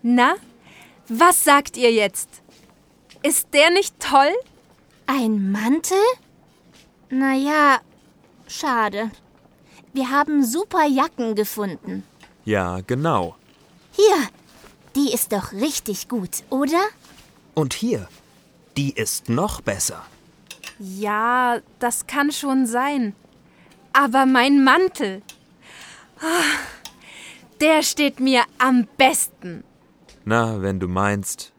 Na, was sagt ihr jetzt? Ist der nicht toll? Ein Mantel? Naja, schade. Wir haben super Jacken gefunden. Ja, genau. Hier, die ist doch richtig gut, oder? Und hier, die ist noch besser. Ja, das kann schon sein. Aber mein Mantel, der steht mir am besten. Na, wenn du meinst.